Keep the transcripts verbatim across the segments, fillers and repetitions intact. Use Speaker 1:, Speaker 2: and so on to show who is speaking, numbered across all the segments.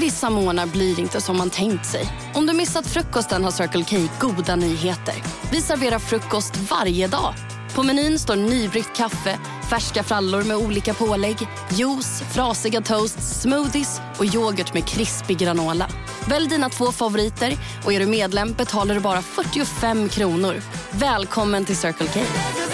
Speaker 1: Vissa månader blir inte som man tänkt sig. Om du missat frukosten har Circle K goda nyheter. Vi serverar frukost varje dag. På menyn står nybryggt kaffe, färska frallor med olika pålägg, juice, frasiga toasts, smoothies och yoghurt med krispig granola. Välj dina två favoriter och är du medlem betalar du bara fyrtiofem kronor. Välkommen till Circle K.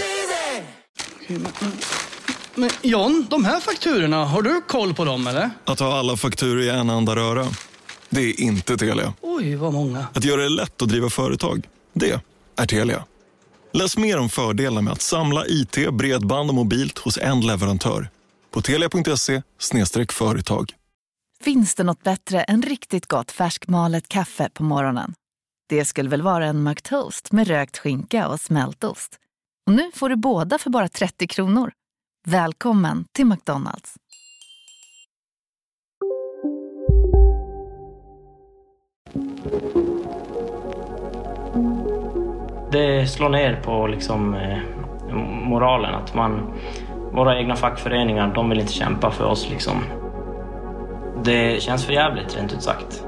Speaker 2: Men John, de här fakturorna, har du koll på dem eller?
Speaker 3: Att ha alla fakturor i en enda röra, det är inte Telia.
Speaker 2: Oj, vad många.
Speaker 3: Att göra det lätt att driva företag, det är Telia. Läs mer om fördelar med att samla I T, bredband och mobilt hos en leverantör. På telia punkt se slash företag.
Speaker 4: Finns det något bättre än riktigt gott färskmalet kaffe på morgonen? Det skulle väl vara en McToast med rökt skinka och smältost. Och nu får du båda för bara trettio kronor. Välkommen till McDonald's.
Speaker 5: Det slår ner på liksom, eh, moralen att man, våra egna fackföreningar, de vill inte kämpa för oss. Liksom. Det känns för jävligt, rent ut sagt.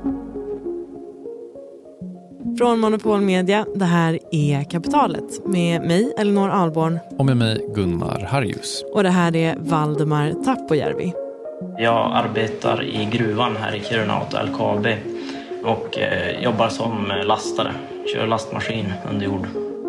Speaker 6: Från Monopol Media, det här är Kapitalet med mig, Elinor Ahlborn.
Speaker 7: Och med mig, Gunnar Harjus.
Speaker 6: Och det här är Valdemar Tappojärvi.
Speaker 5: Jag arbetar i gruvan här i Kiruna åt L K A B och eh, jobbar som lastare. Kör lastmaskin under jord.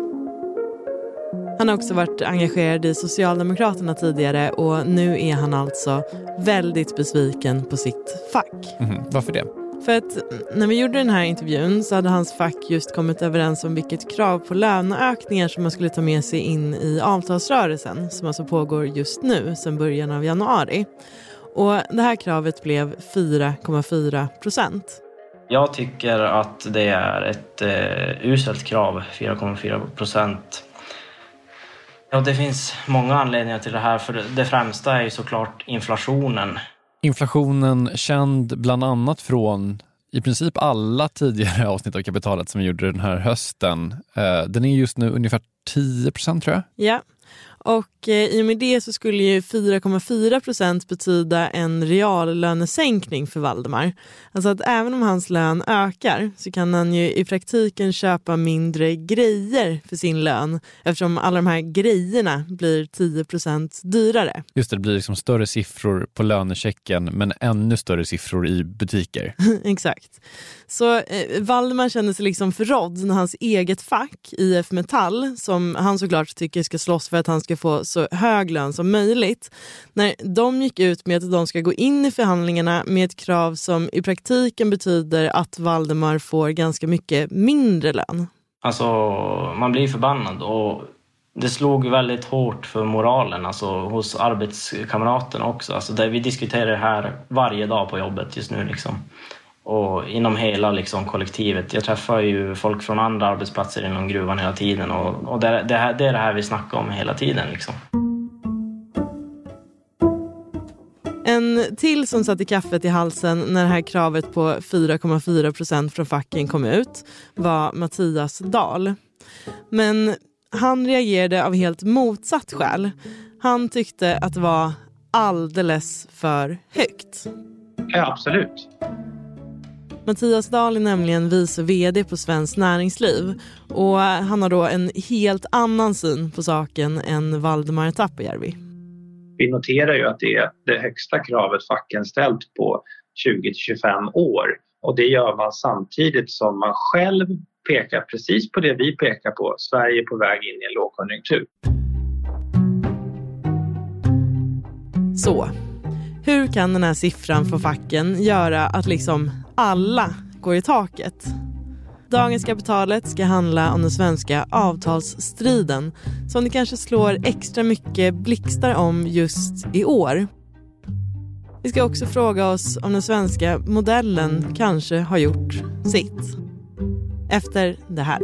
Speaker 6: Han har också varit engagerad i Socialdemokraterna tidigare och nu är han alltså väldigt besviken på sitt fack.
Speaker 7: Mm, varför det?
Speaker 6: För att när vi gjorde den här intervjun så hade hans fack just kommit överens om vilket krav på löneökningar som man skulle ta med sig in i avtalsrörelsen som alltså pågår just nu sedan början av januari. Och det här kravet blev fyra komma fyra procent.
Speaker 5: Jag tycker att det är ett eh, uselt krav, fyra komma fyra procent. Ja, det finns många anledningar till det här, för det främsta är ju såklart inflationen.
Speaker 7: Inflationen känd bland annat från i princip alla tidigare avsnitt av Kapitalet som vi gjorde den här hösten. Eh, den är just nu ungefär tio procent tror jag.
Speaker 6: Ja. Och eh, i och med det så skulle ju fyra komma fyra procent betyda en reallönesänkning för Valdemar. Alltså att även om hans lön ökar så kan han ju i praktiken köpa mindre grejer för sin lön. Eftersom alla de här grejerna blir tio procent dyrare.
Speaker 7: Just det, det blir liksom större siffror på lönechecken men ännu större siffror i butiker.
Speaker 6: Exakt. Så eh, Valdemar kände sig liksom förrådd när hans eget fack, I F Metall, som han såklart tycker ska slåss för att han ska få så hög lön som möjligt, när de gick ut med att de ska gå in i förhandlingarna med ett krav som i praktiken betyder att Valdemar får ganska mycket mindre lön.
Speaker 5: Alltså, man blir förbannad och det slog väldigt hårt för moralen, alltså hos arbetskamraterna också. Alltså, där vi diskuterar det här varje dag på jobbet just nu liksom. Och inom hela liksom, kollektivet. Jag träffar ju folk från andra arbetsplatser inom gruvan hela tiden. Och, och det, det, här, det är det här vi snackar om hela tiden. Liksom.
Speaker 6: En till som satt i kaffet i halsen när det här kravet på fyra komma fyra procent från facken kom ut var Mattias Dahl. Men han reagerade av helt motsatt skäl. Han tyckte att det var alldeles för högt.
Speaker 8: Ja, absolut.
Speaker 6: Mattias Dahl är nämligen vice vd på Svenskt Näringsliv och han har då en helt annan syn på saken än Valdemar Tappojärvi.
Speaker 8: Vi noterar ju att det är det högsta kravet facken ställt på tjugo till tjugofem år och det gör man samtidigt som man själv pekar precis på det vi pekar på. Sverige är på väg in i en lågkonjunktur.
Speaker 6: Så, hur kan den här siffran för facken göra att liksom alla går i taket? Dagens Kapitalet ska handla om den svenska avtalsstriden som det kanske slår extra mycket blixtar om just i år. Vi ska också fråga oss om den svenska modellen kanske har gjort sitt. Efter det här.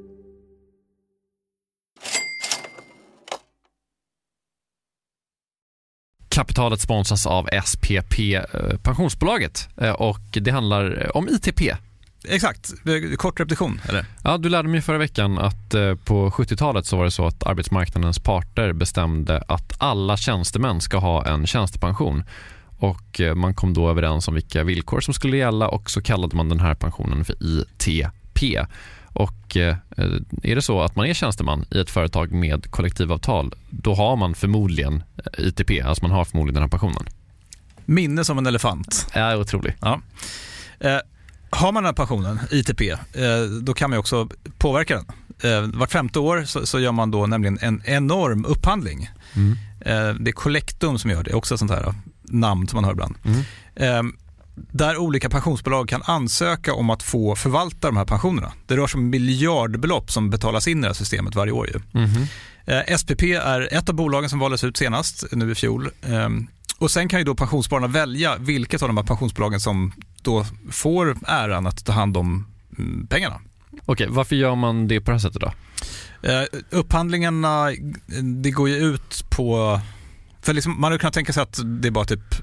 Speaker 7: Kapitalet sponsras av S P P, pensionsbolaget, och det handlar om I T P.
Speaker 9: Exakt, kort repetition eller?
Speaker 7: Ja, du lärde mig förra veckan att på sjuttiotalet så var det så att arbetsmarknadens parter bestämde att alla tjänstemän ska ha en tjänstepension. och man kom då överens om vilka villkor som skulle gälla och så kallade man den här pensionen för I T P. Och eh, är det så att man är tjänsteman i ett företag med kollektivavtal, då har man förmodligen I T P, alltså man har förmodligen den här pensionen.
Speaker 9: Minne som en elefant.
Speaker 7: Ja, otroligt.
Speaker 9: Ja. Eh, har man den här pensionen, I T P, eh, då kan man också påverka den. Eh, vart femte år så, så gör man då nämligen en enorm upphandling. Mm. Eh, det är Collectum som gör det, också ett sånt här namn som man hör ibland. Mm. Eh, där olika pensionsbolag kan ansöka om att få förvalta de här pensionerna. Det rör sig om miljardbelopp som betalas in i det här systemet varje år. Ju. Mm. Eh, S P P är ett av bolagen som valdes ut senast, nu i fjol. Eh, och sen kan ju då pensionsspararna välja vilket av de här pensionsbolagen som då får äran att ta hand om mm, pengarna.
Speaker 7: Okej, varför gör man det på det här sättet då?
Speaker 9: Eh, upphandlingarna, det går ju ut på... För liksom, man hade kunnat tänka sig att det är bara typ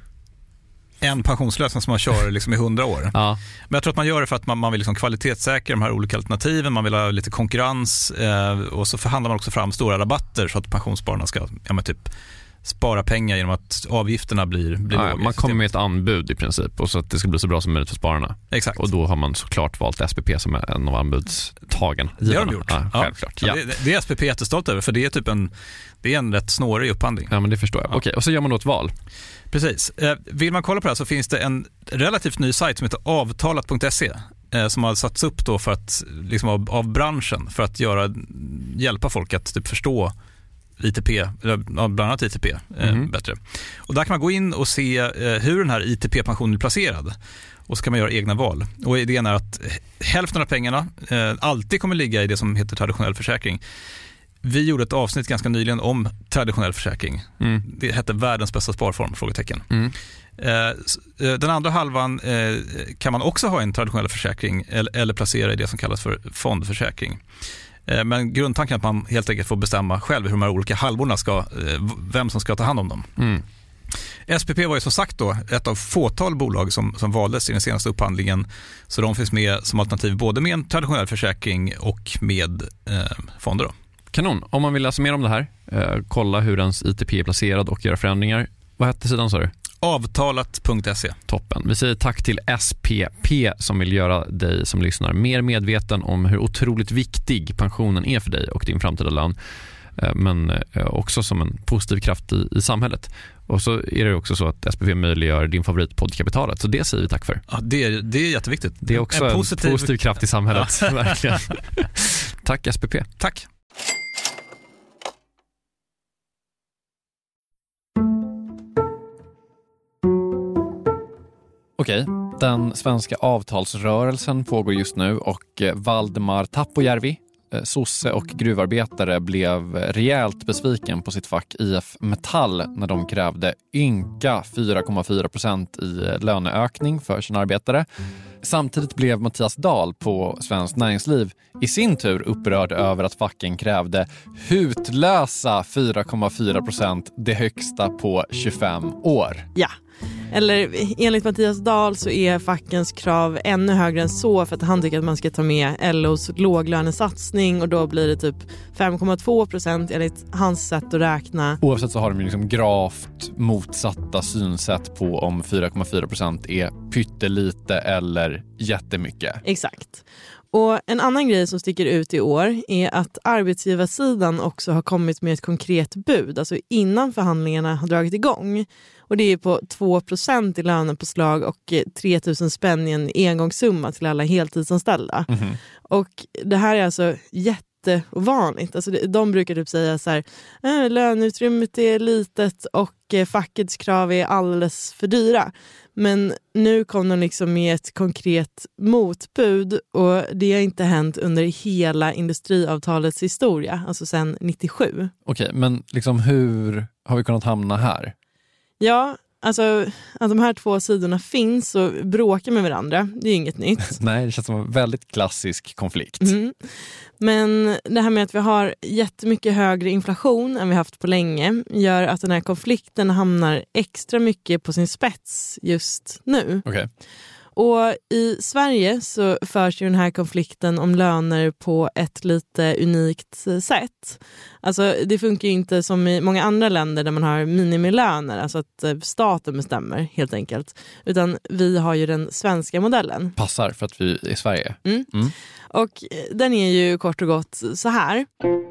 Speaker 9: en pensionslösning som man kör liksom i hundra år. Ja. Men jag tror att man gör det för att man, man vill liksom kvalitetssäkra de här olika alternativen, man vill ha lite konkurrens eh, och så förhandlar man också fram stora rabatter så att pensionsspararna ska ja, men typ spara pengar genom att avgifterna blir, blir
Speaker 7: ja, man kommer med ett anbud i princip och så att det ska bli så bra som möjligt för spararna.
Speaker 9: Exakt.
Speaker 7: Och då har man såklart valt S P P som är en av anbudstagen.
Speaker 9: Det har de gjort.
Speaker 7: Ja, självklart. Ja.
Speaker 9: Ja. Det, det är S P P jättestolt över för det är typ en, det är en rätt snårig upphandling.
Speaker 7: Ja, men det förstår jag. Ja. Okej, och så gör man då ett val.
Speaker 9: Precis. Eh, vill man kolla på det här så finns det en relativt ny sajt som heter avtalat punkt se eh, som har satts upp då för att, liksom av, av branschen för att göra, hjälpa folk att typ förstå I T P, eller bland annat I T P eh, mm. bättre. Och där kan man gå in och se eh, hur den här I T P-pensionen är placerad. Och så kan man göra egna val. Och idén är att hälften av pengarna eh, alltid kommer ligga i det som heter traditionell försäkring. Vi gjorde ett avsnitt ganska nyligen om traditionell försäkring. Mm. Det hette världens bästa sparform, frågetecken. Mm. Eh, den andra halvan eh, kan man också ha en traditionell försäkring eller, eller placera i det som kallas för fondförsäkring. Men grundtanken är att man helt enkelt får bestämma själv hur de här olika halvorna ska, vem som ska ta hand om dem. Mm. S P P var ju som sagt då ett av fåtal bolag som, som valdes i den senaste upphandlingen. Så de finns med som alternativ både med en traditionell försäkring och med eh, fonder då.
Speaker 7: Kanon. Om man vill läsa mer om det här, eh, kolla hur ens I T P är placerad och göra förändringar. Vad hette sidan sa du?
Speaker 9: avtalat punkt se.
Speaker 7: Toppen. Vi säger tack till S P P som vill göra dig som lyssnar mer medveten om hur otroligt viktig pensionen är för dig och din framtida lön. Men också som en positiv kraft i, i samhället. Och så är det också så att S P P möjliggör din favoritpodd Kapitalet. Så det säger vi tack för.
Speaker 9: Ja, det är, det är jätteviktigt.
Speaker 7: Det är också en, en positiv... positiv kraft i samhället. Ja. Verkligen. Tack S P P.
Speaker 9: Tack.
Speaker 7: Okej, den svenska avtalsrörelsen pågår just nu och Valdemar Tappojärvi, sosse och gruvarbetare, blev rejält besviken på sitt fack I F Metall när de krävde ynka fyra komma fyra procent i löneökning för sina arbetare. Samtidigt blev Mattias Dahl på Svenskt Näringsliv i sin tur upprörd över att facken krävde hutlösa fyra komma fyra procent, det högsta på tjugofem år.
Speaker 6: Ja. Eller enligt Mattias Dahl så är fackens krav ännu högre än så för att han tycker att man ska ta med L O:s låglönesatsning och då blir det typ fem komma två procent enligt hans sätt att räkna.
Speaker 7: Oavsett så har de ju liksom gravt motsatta synsätt på om fyra komma fyra procent är pyttelite eller jättemycket.
Speaker 6: Exakt. Och en annan grej som sticker ut i år är att arbetsgivarsidan också har kommit med ett konkret bud, alltså innan förhandlingarna har dragit igång. Och det är på två procent i lönepåslag och tre tusen spänn i en engångssumma till alla heltidsanställda. Mm-hmm. Och det här är alltså jätteovanligt. Alltså de brukar typ säga så här, äh, löneutrymmet är litet och fackets krav är alldeles för dyra. Men nu kom de liksom med ett konkret motbud och det har inte hänt under hela industriavtalets historia, alltså sedan nittiosju.
Speaker 7: Okej, men liksom hur har vi kunnat hamna här?
Speaker 6: Ja, alltså att de här två sidorna finns och bråkar med varandra, det är ju inget nytt.
Speaker 7: Nej, det känns som en väldigt klassisk konflikt.
Speaker 6: Mm. Men det här med att vi har jättemycket högre inflation än vi haft på länge gör att den här konflikten hamnar extra mycket på sin spets just nu.
Speaker 7: Okay.
Speaker 6: Och i Sverige så förs ju den här konflikten om löner på ett lite unikt sätt. Alltså det funkar ju inte som i många andra länder där man har minimilöner, alltså att staten bestämmer helt enkelt. Utan vi har ju den svenska modellen.
Speaker 7: Passar för att vi är i Sverige.
Speaker 6: Mm.
Speaker 7: Mm.
Speaker 6: Och den är ju kort och gott så här.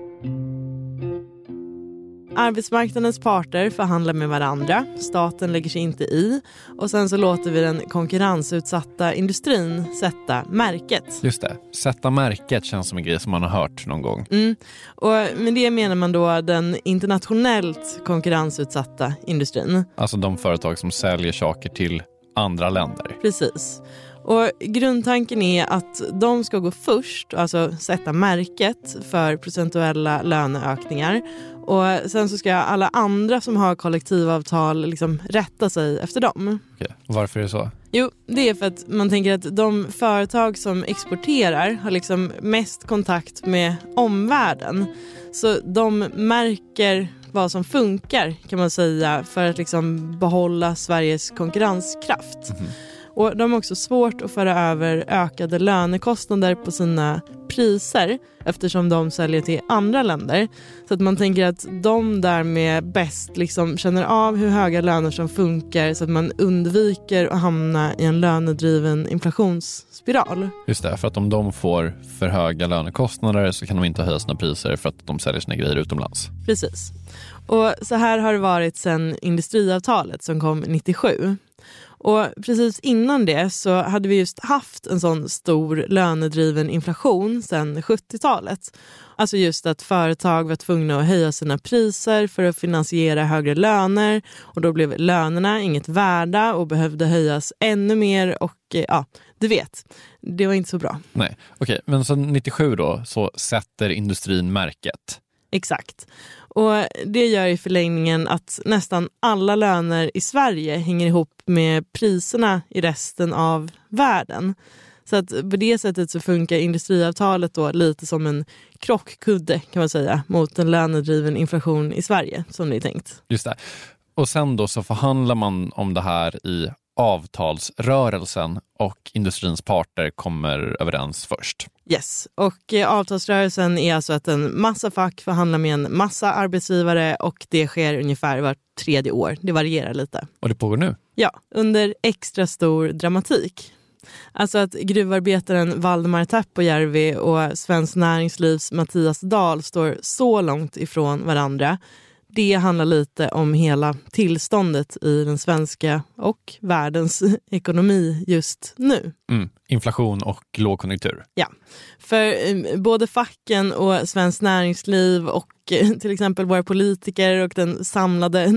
Speaker 6: Arbetsmarknadens parter förhandlar med varandra, staten lägger sig inte i och sen så låter vi den konkurrensutsatta industrin sätta märket.
Speaker 7: Just det, sätta märket känns som en grej som man har hört någon gång.
Speaker 6: Mm. Och med det menar man då den internationellt konkurrensutsatta industrin.
Speaker 7: Alltså de företag som säljer saker till andra länder.
Speaker 6: Precis. Och grundtanken är att de ska gå först, alltså sätta märket för procentuella löneökningar. Och sen så ska alla andra som har kollektivavtal liksom rätta sig efter dem.
Speaker 7: Okej. Varför är det så?
Speaker 6: Jo, det är för att man tänker att de företag som exporterar har liksom mest kontakt med omvärlden. Så de märker vad som funkar kan man säga för att liksom behålla Sveriges konkurrenskraft. Mm. Och de har också svårt att föra över ökade lönekostnader på sina priser eftersom de säljer till andra länder. Så att man tänker att de därmed bäst liksom känner av hur höga löner som funkar så att man undviker att hamna i en lönedriven inflationsspiral.
Speaker 7: Just det, för att om de får för höga lönekostnader så kan de inte höja sina priser för att de säljer sina grejer utomlands.
Speaker 6: Precis. Och så här har det varit sedan industriavtalet som kom nittiosju. Och precis innan det så hade vi just haft en sån stor lönedriven inflation sedan sjuttiotalet. Alltså just att företag var tvungna att höja sina priser för att finansiera högre löner. Och då blev lönerna inget värda och behövde höjas ännu mer. Och ja, du vet, det var inte så bra.
Speaker 7: Nej, okej. Men sen nittiosju då så sätter industrin märket.
Speaker 6: Exakt. Och det gör i förlängningen att nästan alla löner i Sverige hänger ihop med priserna i resten av världen. Så att på det sättet så funkar industriavtalet då lite som en krockkudde kan man säga mot en lönedriven inflation i Sverige som det är tänkt.
Speaker 7: Just det. Och sen då så förhandlar man om det här i avtalsrörelsen och industrins parter kommer överens först.
Speaker 6: Yes, och eh, avtalsrörelsen är alltså att en massa fack förhandlar med en massa arbetsgivare och det sker ungefär var tredje år. Det varierar lite.
Speaker 7: Och det pågår nu?
Speaker 6: Ja, under extra stor dramatik. Alltså att gruvarbetaren Valdemar Tappojärvi och Svenskt Näringslivs Mattias Dahl står så långt ifrån varandra. Det handlar lite om hela tillståndet i den svenska och världens ekonomi just nu.
Speaker 7: Mm, inflation och lågkonjunktur.
Speaker 6: Ja, för eh, både facken och Svenskt Näringsliv och eh, till exempel våra politiker och den samlade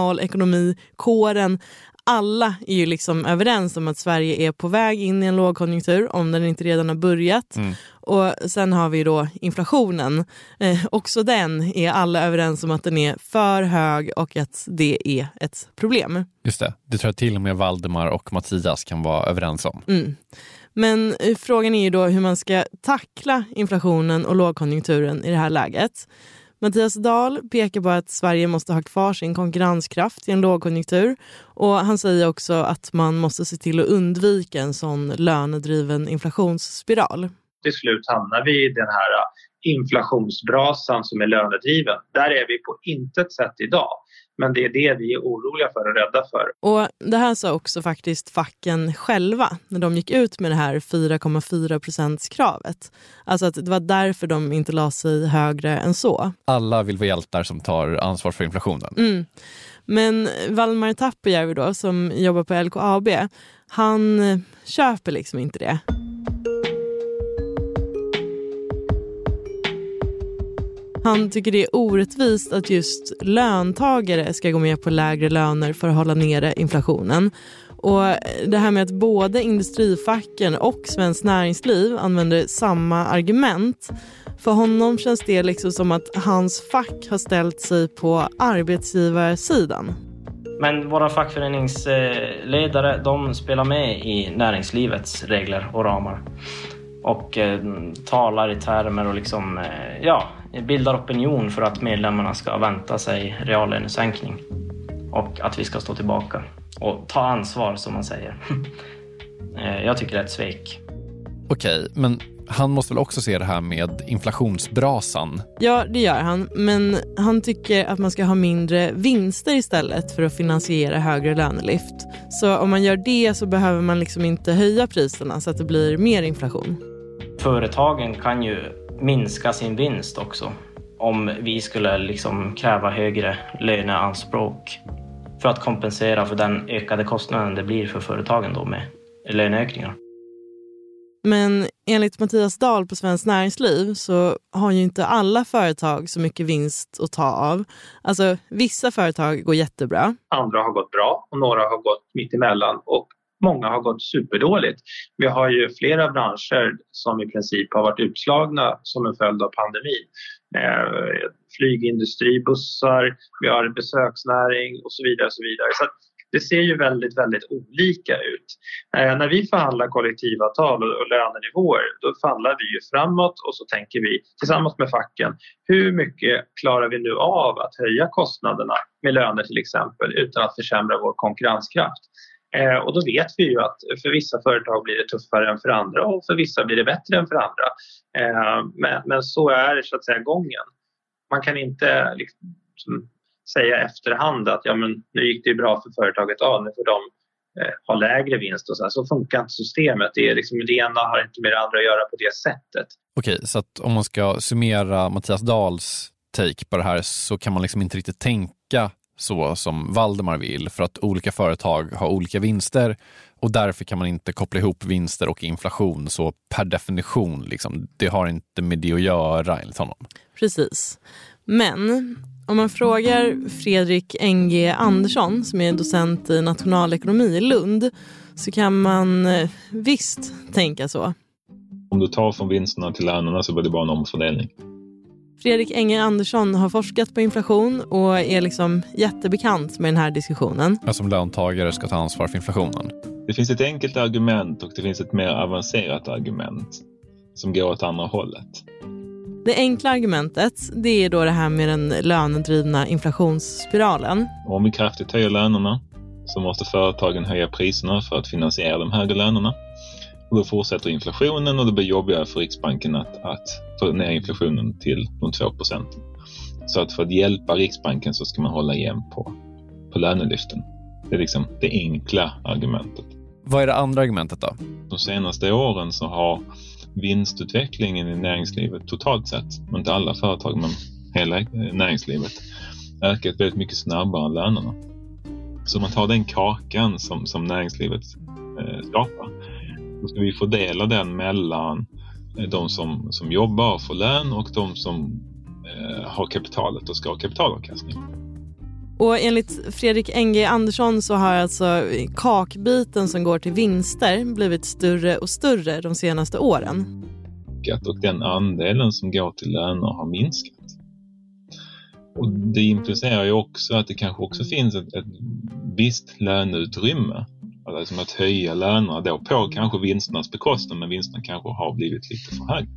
Speaker 6: nationalekonomikåren, alla är ju liksom överens om att Sverige är på väg in i en lågkonjunktur om den inte redan har börjat. Mm. Och sen har vi då inflationen. Eh, också den är alla överens om att den är för hög och att det är ett problem.
Speaker 7: Just det, det tror jag till och med Valdemar och Mattias kan vara överens om.
Speaker 6: Mm. Men eh, frågan är ju då hur man ska tackla inflationen och lågkonjunkturen i det här läget. Mattias Dahl pekar på att Sverige måste ha kvar sin konkurrenskraft i en lågkonjunktur. Och han säger också att man måste se till att undvika en sån lönedriven inflationsspiral.
Speaker 8: Till slut hamnar vi i den här inflationsbrasan som är lönedriven. Där är vi på intet sätt idag. Men det är det vi är oroliga för och rädda för.
Speaker 6: Och det här sa också faktiskt facken själva när de gick ut med det här fyra komma fyra procents kravet. Alltså att det var därför de inte la sig högre än så.
Speaker 7: Alla vill vara hjältar som tar ansvar för inflationen.
Speaker 6: Mm. Men Valdemar Tappojärvi då, som jobbar på L K A B, han köper liksom inte det. Han tycker det är orättvist att just löntagare ska gå med på lägre löner för att hålla nere inflationen. Och det här med att både industrifacken och Svenskt Näringsliv använder samma argument. För honom känns det liksom som att hans fack har ställt sig på arbetsgivarsidan.
Speaker 5: Men våra fackföreningsledare, de spelar med i näringslivets regler och ramar. Och eh, talar i termer och liksom, eh, ja, bildar opinion för att medlemmarna ska vänta sig reallönesänkning. Och att vi ska stå tillbaka och ta ansvar, som man säger. Jag tycker det är ett svek.
Speaker 7: Okej, men han måste väl också se det här med inflationsbrasan?
Speaker 6: Ja, det gör han. Men han tycker att man ska ha mindre vinster istället för att finansiera högre lönelyft. Så om man gör det så behöver man liksom inte höja priserna så att det blir mer inflation.
Speaker 5: Företagen kan ju minska sin vinst också om vi skulle liksom kräva högre löneanspråk för att kompensera för den ökade kostnaden det blir för företagen då med löneökningar.
Speaker 6: Men enligt Mattias Dahl på Svenskt Näringsliv så har ju inte alla företag så mycket vinst att ta av. Alltså vissa företag går jättebra.
Speaker 8: Andra har gått bra och några har gått mitt emellan och många har gått superdåligt. Vi har ju flera branscher som i princip har varit utslagna som en följd av pandemin. Eh, flygindustri, bussar, vi har besöksnäring och så vidare. Och så vidare. Så att det ser ju väldigt, väldigt olika ut. Eh, när vi förhandlar kollektivavtal och, och lönenivåer, då förhandlar vi ju framåt och så tänker vi tillsammans med facken, hur mycket klarar vi nu av att höja kostnaderna med löner till exempel utan att försämra vår konkurrenskraft? Eh, och då vet vi ju att för vissa företag blir det tuffare än för andra och för vissa blir det bättre än för andra. Eh, men, men så är det så att säga gången. Man kan inte liksom säga efterhand att ja, men nu gick det ju bra för företaget A, nu får de eh, ha lägre vinst och så här. Så funkar inte systemet. Det, är liksom, det ena har inte med det andra att göra på det sättet.
Speaker 7: Okej, så att om man ska summera Mattias Dahls take på det här så kan man liksom inte riktigt tänka så som Valdemar vill för att olika företag har olika vinster och därför kan man inte koppla ihop vinster och inflation så per definition liksom, det har inte med det att göra enligt honom.
Speaker 6: Precis. Men om man frågar Fredrik N G Andersson som är docent i nationalekonomi i Lund så kan man visst tänka så.
Speaker 10: Om du tar från vinsterna till lönerna så blir det bara en omfördelning.
Speaker 6: Fredrik N G Andersson har forskat på inflation och är liksom jättebekant med den här diskussionen.
Speaker 7: Ja, som löntagare ska ta ansvar för inflationen.
Speaker 10: Det finns ett enkelt argument och det finns ett mer avancerat argument som går åt andra hållet.
Speaker 6: Det enkla argumentet det är då det här med den lönedrivna inflationsspiralen.
Speaker 10: Om vi kraftigt höjer lönerna så måste företagen höja priserna för att finansiera de högre lönerna. Och då fortsätter inflationen och det blir jobbigare för Riksbanken att, att få ner inflationen till de två procent. Så att för att hjälpa Riksbanken så ska man hålla igen på, på lönelyften. Det är liksom det enkla argumentet.
Speaker 7: Vad är det andra argumentet då?
Speaker 10: De senaste åren så har vinstutvecklingen i näringslivet totalt sett, inte alla företag men hela näringslivet, ökat väldigt mycket snabbare än lönerna. Så om man tar den kakan som, som näringslivet eh, skapar, då ska vi fördela den mellan de som, som jobbar och får lön och de som eh, har kapitalet och ska ha kapitalavkastning.
Speaker 6: Och enligt Fredrik N G Andersson så har alltså kakbiten som går till vinster blivit större och större de senaste åren.
Speaker 10: Och den andelen som går till löner har minskat. Och det implicerar ju också att det kanske också finns ett, ett visst löneutrymme. Alltså att höja lönerna då på kanske vinsternas bekostnad, men vinsterna kanske har blivit lite för höga.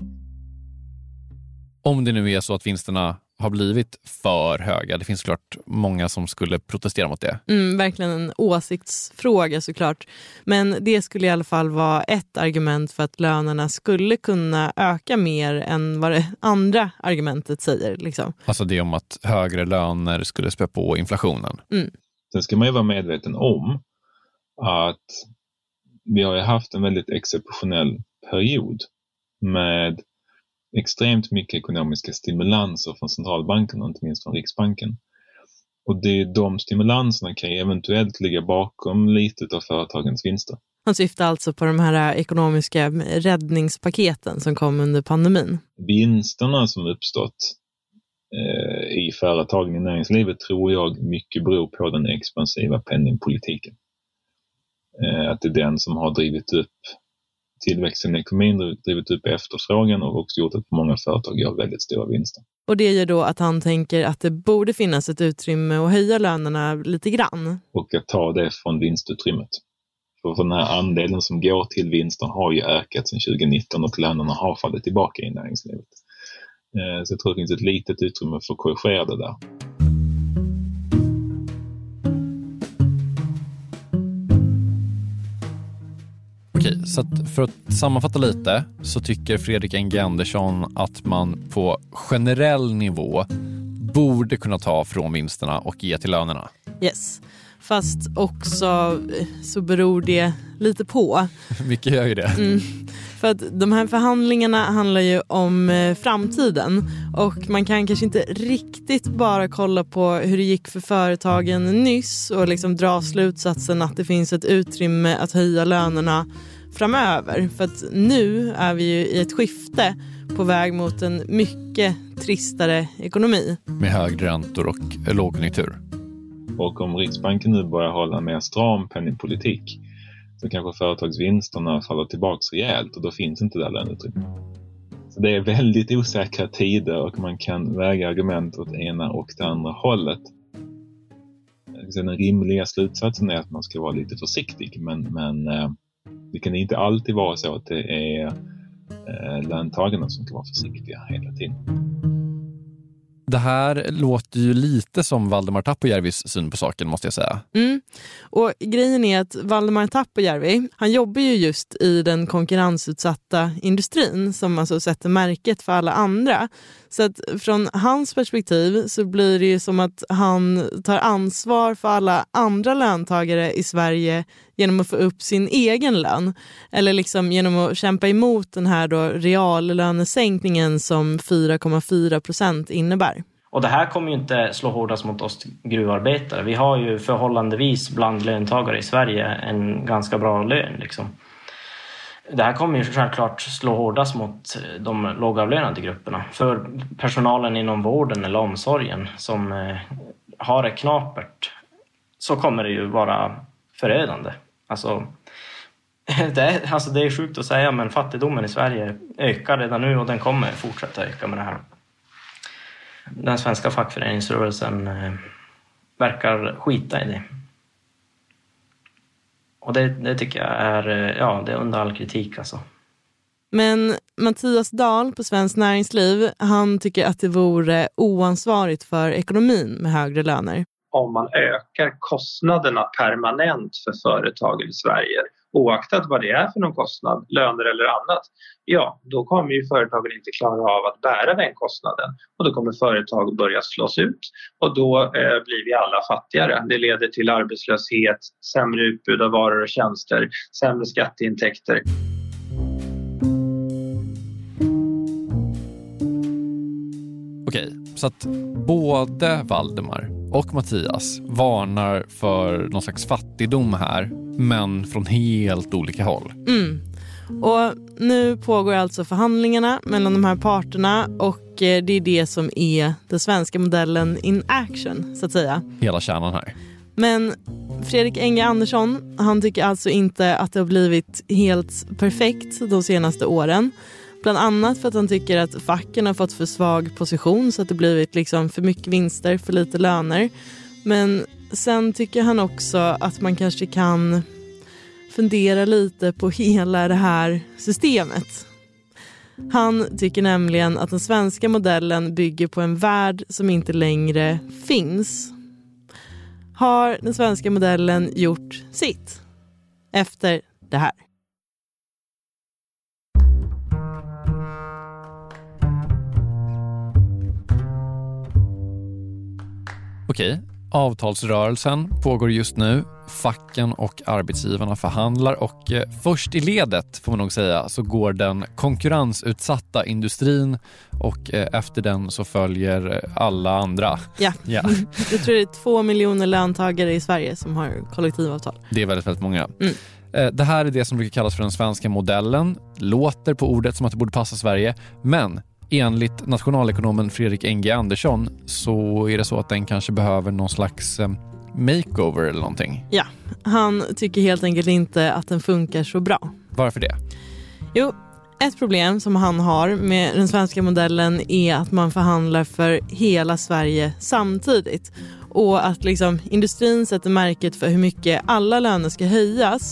Speaker 7: Om det nu är så att vinsterna har blivit för höga, det finns såklart många som skulle protestera mot det.
Speaker 6: Mm, verkligen en åsiktsfråga såklart. Men det skulle i alla fall vara ett argument för att lönerna skulle kunna öka mer än vad det andra argumentet säger. Liksom.
Speaker 7: Alltså det om att högre löner skulle spä på inflationen.
Speaker 6: Mm.
Speaker 10: Sen ska man ju vara medveten om att vi har ju haft en väldigt exceptionell period med extremt mycket ekonomiska stimulanser från centralbanken och inte minst från Riksbanken. Och det, de stimulanserna kan ju eventuellt ligga bakom lite av företagens vinster.
Speaker 6: Han syftar alltså på de här ekonomiska räddningspaketen som kom under pandemin.
Speaker 10: Vinsterna som uppstått eh, i företagen i näringslivet tror jag mycket beror på den expansiva penningpolitiken. Eh, att det är den som har drivit upp tillväxten i ekonomin, drivit upp efterfrågan och också gjort att många företag gör väldigt stora vinster.
Speaker 6: Och det gör då att han tänker att det borde finnas ett utrymme att höja lönerna lite grann.
Speaker 10: Och att ta det från vinstutrymmet. För den här andelen som går till vinsten har ju ökat sedan tjugo nitton och lönerna har fallit tillbaka i näringslivet. Så jag tror att det finns ett litet utrymme för att korrigera det där.
Speaker 7: Okej, så att för att sammanfatta lite så tycker Fredrik Enge Andersson att man på generell nivå borde kunna ta från vinsterna och ge till lönerna.
Speaker 6: Yes, fast också så beror det lite på.
Speaker 7: Vilket gör ju det.
Speaker 6: Mm. För att de här förhandlingarna handlar ju om eh, framtiden och man kan kanske inte riktigt bara kolla på hur det gick för företagen nyss och liksom dra slutsatsen att det finns ett utrymme att höja lönerna framöver. För att nu är vi ju i ett skifte på väg mot en mycket tristare ekonomi.
Speaker 7: Med högre räntor och lågkonjunktur.
Speaker 10: Och om Riksbanken nu börjar hålla mer stram penningpolitik så kanske företagsvinsterna faller tillbaka rejält och då finns inte det löneutrymme. Så det är väldigt osäkra tider och man kan väga argument åt ena och det andra hållet. Den rimliga slutsatsen är att man ska vara lite försiktig men, men det kan inte alltid vara så att det är eh, löntagarna som ska vara försiktiga hela tiden.
Speaker 7: Det här låter ju lite som Valdemar Tappojärvis syn på saken, måste jag säga.
Speaker 6: Mm. Och grejen är att Valdemar Tappojärvi, han jobbar ju just i den konkurrensutsatta industrin som alltså sätter märket för alla andra. Så att från hans perspektiv så blir det ju som att han tar ansvar för alla andra löntagare i Sverige genom att få upp sin egen lön. Eller liksom genom att kämpa emot den här då reallönesänkningen som fyra komma fyra procent innebär.
Speaker 5: Och det här kommer ju inte slå hårdast mot oss gruvarbetare. Vi har ju förhållandevis bland löntagare i Sverige en ganska bra lön liksom. Det här kommer ju självklart slå hårdast mot de lågavlönade grupperna. För personalen inom vården eller omsorgen som eh, har det knapert så kommer det ju vara förödande. Alltså det, är, alltså det är sjukt att säga men fattigdomen i Sverige ökar redan nu och den kommer fortsätta öka med det här. Den svenska fackföreningsrörelsen eh, verkar skita i det. Och det, det tycker jag är, ja, det är under all kritik alltså.
Speaker 6: Men Mattias Dahl på Svenskt Näringsliv, han tycker att det vore oansvarigt för ekonomin med högre löner.
Speaker 8: Om man ökar kostnaderna permanent för företagen i Sverige, oaktat vad det är för någon kostnad, löner eller annat, ja, då kommer ju företagen inte klara av att bära den kostnaden. Och då kommer företag börja slås ut och då eh, blir vi alla fattigare. Det leder till arbetslöshet, sämre utbud av varor och tjänster, sämre skatteintäkter.
Speaker 7: Okej, så att både Valdemar och Mattias varnar för någon slags fattigdom här, men från helt olika håll.
Speaker 6: Mm. Och nu pågår alltså förhandlingarna mellan de här parterna och det är det som är den svenska modellen in action, så att säga.
Speaker 7: Hela kärnan här.
Speaker 6: Men Fredrik Enge Andersson, han tycker alltså inte att det har blivit helt perfekt de senaste åren. Bland annat för att han tycker att facken har fått för svag position så att det blivit liksom för mycket vinster, för lite löner. Men sen tycker han också att man kanske kan fundera lite på hela det här systemet. Han tycker nämligen att den svenska modellen bygger på en värld som inte längre finns. Har den svenska modellen gjort sitt efter det här?
Speaker 7: Okej, avtalsrörelsen pågår just nu. Facken och arbetsgivarna förhandlar och eh, först i ledet får man nog säga så går den konkurrensutsatta industrin och eh, efter den så följer alla andra.
Speaker 6: Ja,
Speaker 7: ja.
Speaker 6: Jag tror det är två miljoner löntagare i Sverige som har kollektivavtal.
Speaker 7: Det är väldigt, väldigt många.
Speaker 6: Mm.
Speaker 7: Eh, det här är det som brukar kallas för den svenska modellen. Låter på ordet som att det borde passa Sverige, men enligt nationalekonomen Fredrik Enge Andersson så är det så att den kanske behöver någon slags eh, makeover eller någonting.
Speaker 6: Ja, han tycker helt enkelt inte att den funkar så bra.
Speaker 7: Varför det?
Speaker 6: Jo, ett problem som han har med den svenska modellen är att man förhandlar för hela Sverige samtidigt. Och att liksom industrin sätter märket för hur mycket alla löner ska höjas.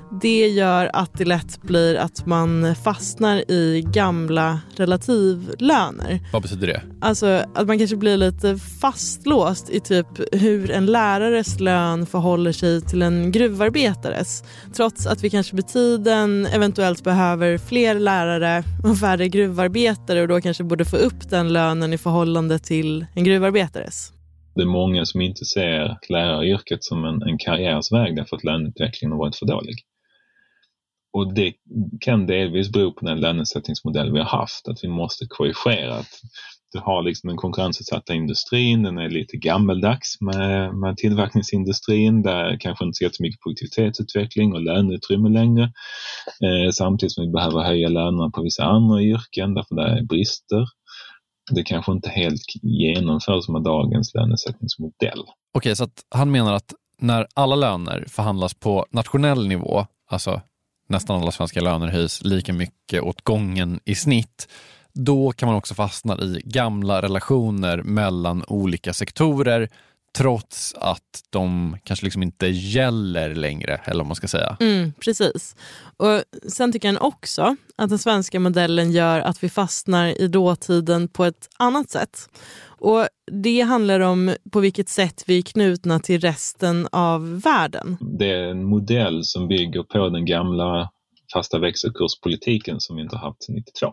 Speaker 6: det gör att det lätt blir att man fastnar i gamla relativlöner.
Speaker 7: Vad betyder det?
Speaker 6: Alltså att man kanske blir lite fastlåst i typ hur en lärares lön förhåller sig till en gruvarbetares. Trots att vi kanske med tiden eventuellt behöver fler lärare och färre gruvarbetare och då kanske borde få upp den lönen i förhållande till en gruvarbetares.
Speaker 10: Det är många som inte ser läraryrket som en, en karriärsväg därför att löneutvecklingen har varit för dålig. Och det kan delvis bero på den lönesättningsmodell vi har haft, att vi måste korrigera. Att du har liksom den konkurrensutsatta industrin, den är lite gammeldags med, med tillverkningsindustrin där kanske inte ser så mycket produktivitetsutveckling och löneutrymme längre. Eh, samtidigt som vi behöver höja lönerna på vissa andra yrken därför det är brister. Det kanske inte helt genomförs med dagens lönesättningsmodell.
Speaker 7: Okej, så att han menar att när alla löner förhandlas på nationell nivå, alltså nästan alla svenska löner höjs lika mycket åt gången i snitt, då kan man också fastna i gamla relationer mellan olika sektorer trots att de kanske liksom inte gäller längre, eller vad man ska säga.
Speaker 6: Mm, precis. Och sen tycker han också att den svenska modellen gör att vi fastnar i dåtiden på ett annat sätt. Och det handlar om på vilket sätt vi är knutna till resten av världen.
Speaker 10: Det är en modell som bygger på den gamla fasta växelkurspolitiken som vi inte har haft sedan nittiotvå.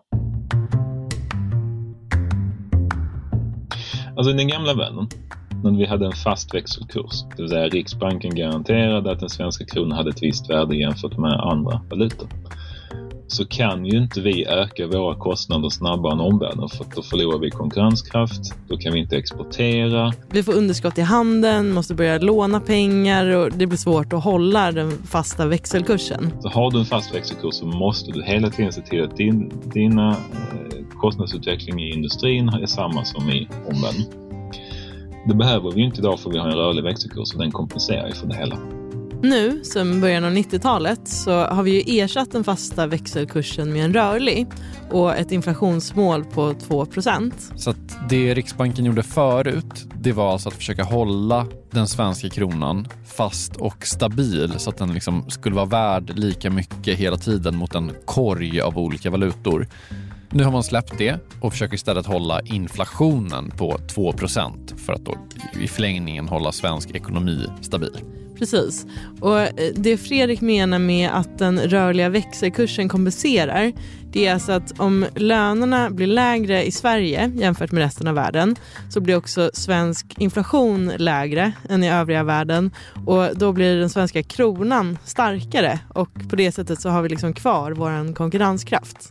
Speaker 10: Alltså i den gamla världen, när vi hade en fast växelkurs, det vill säga Riksbanken garanterade att den svenska kronan hade ett visst värde jämfört med andra valutor, så kan ju inte vi öka våra kostnader snabbare än omvärlden, för då förlorar vi konkurrenskraft, då kan vi inte exportera.
Speaker 6: Vi får underskott i handeln, måste börja låna pengar och det blir svårt att hålla den fasta växelkursen.
Speaker 10: Så har du en fast växelkurs så måste du hela tiden se till att din, dina eh, kostnadsutveckling i industrin är samma som i omvärlden. Det behöver vi inte idag för vi har en rörlig växelkurs och den kompenserar ju för det hela.
Speaker 6: Nu, som början av nittiotalet, så har vi ju ersatt den fasta växelkursen med en rörlig och ett inflationsmål på två procent.
Speaker 7: Så att det Riksbanken gjorde förut, det var alltså att försöka hålla den svenska kronan fast och stabil så att den liksom skulle vara värd lika mycket hela tiden mot en korg av olika valutor. Nu har man släppt det och försöker istället hålla inflationen på två procent för att då i förlängningen hålla svensk ekonomi stabil.
Speaker 6: Precis. Och det Fredrik menar med att den rörliga växelkursen kompenserar, det är alltså att om lönerna blir lägre i Sverige jämfört med resten av världen så blir också svensk inflation lägre än i övriga världen och då blir den svenska kronan starkare och på det sättet så har vi liksom kvar vår konkurrenskraft.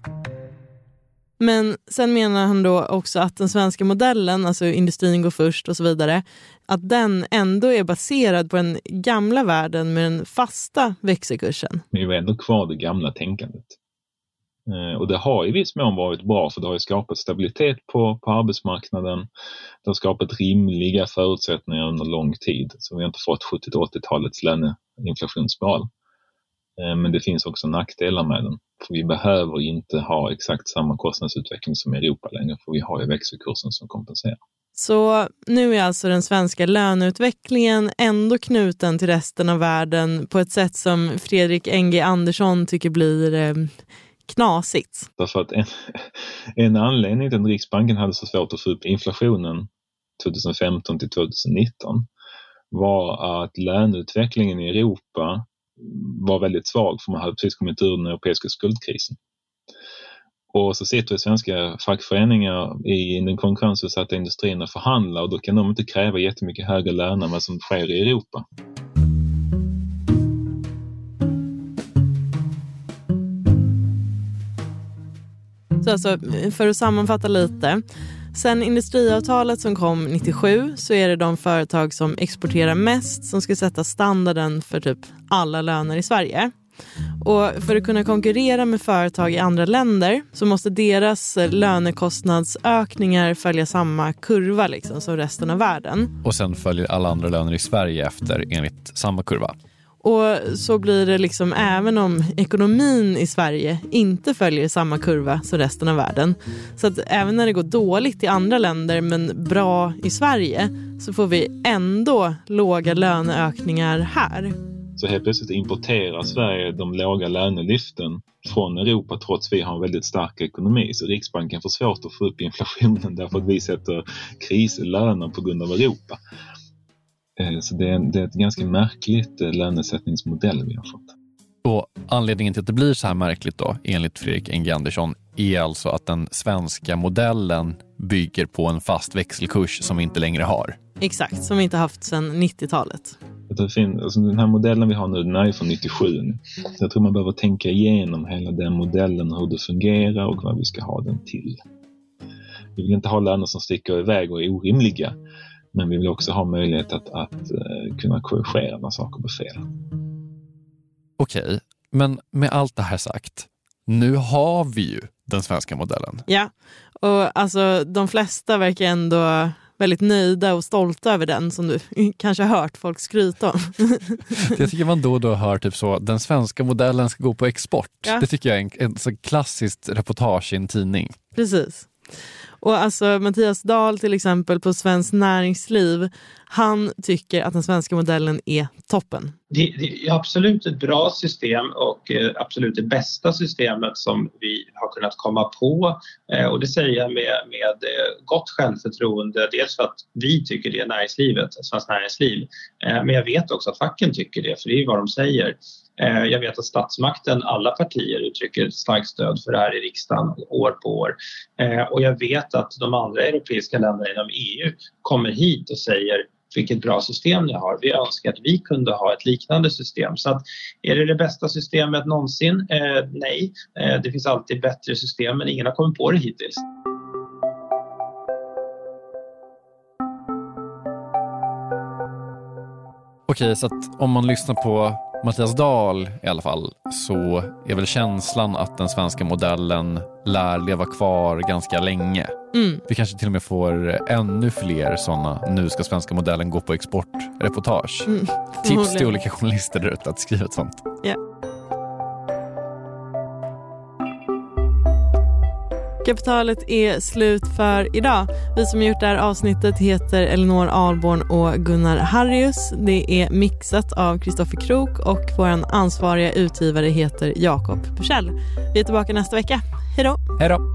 Speaker 6: Men sen menar han då också att den svenska modellen, alltså industrin går först och så vidare, att den ändå är baserad på den gamla världen med den fasta växelkursen.
Speaker 10: Men vi är ändå kvar det gamla tänkandet. Eh, och det har i viss mån varit bra för det har ju skapat stabilitet på, på arbetsmarknaden. Det har skapat rimliga förutsättningar under lång tid. Så vi har inte fått sjuttio- och åttiotalets löneinflationsspiral. Eh, men det finns också nackdelar med den. För vi behöver inte ha exakt samma kostnadsutveckling som i Europa längre, för vi har ju växelkursen som kompenserar.
Speaker 6: Så nu är alltså den svenska löneutvecklingen ändå knuten till resten av världen på ett sätt som Fredrik N G Andersson tycker blir eh, knasigt.
Speaker 10: Därför att en, en anledning till att Riksbanken hade så svårt att få upp inflationen tjugohundrafemton till tjugohundranitton var att löneutvecklingen i Europa var väldigt svag, för man hade precis kommit ur den europeiska skuldkrisen. Och så sitter svenska fackföreningar i den konkurrensutsatta industrin och förhandlar och då kan de inte kräva jättemycket högre löner än vad som sker i Europa.
Speaker 6: Så alltså, för att sammanfatta lite. Sen industriavtalet som kom nittiosju så är det de företag som exporterar mest som ska sätta standarden för typ alla löner i Sverige. Och för att kunna konkurrera med företag i andra länder så måste deras lönekostnadsökningar följa samma kurva liksom, som resten av världen.
Speaker 7: Och sen följer alla andra löner i Sverige efter enligt samma kurva.
Speaker 6: Och så blir det liksom även om ekonomin i Sverige inte följer samma kurva som resten av världen. Så att även när det går dåligt i andra länder men bra i Sverige så får vi ändå låga löneökningar här.
Speaker 10: Så helt plötsligt importerar Sverige de låga lönelyften från Europa trots att vi har en väldigt stark ekonomi. Så Riksbanken får svårt att få upp inflationen därför att vi sätter krislöner på grund av Europa. Så det är, det är ett ganska märkligt lönesättningsmodell vi har fått.
Speaker 7: Och anledningen till att det blir så här märkligt då, enligt Fredrik Engi Andersson, är alltså att den svenska modellen bygger på en fast växelkurs som vi inte längre har.
Speaker 6: Exakt, som vi inte haft sedan nittiotalet.
Speaker 10: Det finns, alltså den här modellen vi har nu, den är från nittiosju. Så jag tror man behöver tänka igenom hela den modellen, hur det fungerar och vad vi ska ha den till. Vi vill inte ha löner som sticker iväg och är orimliga. Men vi vill också ha möjlighet att, att uh, kunna korrigera när saker blir fel.
Speaker 7: Okej, men med allt det här sagt, nu har vi ju den svenska modellen.
Speaker 6: Ja, och alltså de flesta verkar ändå väldigt nöjda och stolta över den, som du kanske har hört folk skryta om.
Speaker 7: Jag tycker man då och då hör typ så, den svenska modellen ska gå på export. Ja. Det tycker jag är en, en så klassiskt reportage i en tidning.
Speaker 6: Precis. Och alltså Mattias Dahl till exempel på Svenskt Näringsliv, han tycker att den svenska modellen är toppen.
Speaker 8: Det, det är absolut ett bra system och eh, absolut det bästa systemet som vi har kunnat komma på. Eh, och det säger jag med, med eh, gott självförtroende. Dels för att vi tycker det är näringslivet, Svenskt Näringsliv. Eh, men jag vet också att facken tycker det, för det är vad de säger. Jag vet att statsmakten, alla partier uttrycker ett starkt stöd för det här i riksdagen år på år. Och jag vet att de andra europeiska länderna inom E U kommer hit och säger vilket bra system ni har. Vi önskar att vi kunde ha ett liknande system. Så att, är det det bästa systemet någonsin? Eh, nej, eh, det finns alltid bättre system, men ingen har kommit på det hittills.
Speaker 7: Okej, så att om man lyssnar på Mattias Dahl i alla fall, så är väl känslan att den svenska modellen lär leva kvar ganska länge. Mm. Vi kanske till och med får ännu fler sådana nu ska svenska modellen gå på exportreportage. Mm. Tips till olika journalister där ute att skriva ett sånt.
Speaker 6: Yeah. Kapitalet är slut för idag. Vi som gjort det här avsnittet heter Elinor Ahlborn och Gunnar Harrius. Det är mixat av Kristoffer Krok och vår ansvariga utgivare heter Jakob Bursell. Vi är tillbaka nästa vecka. Hej då!
Speaker 7: Hej då!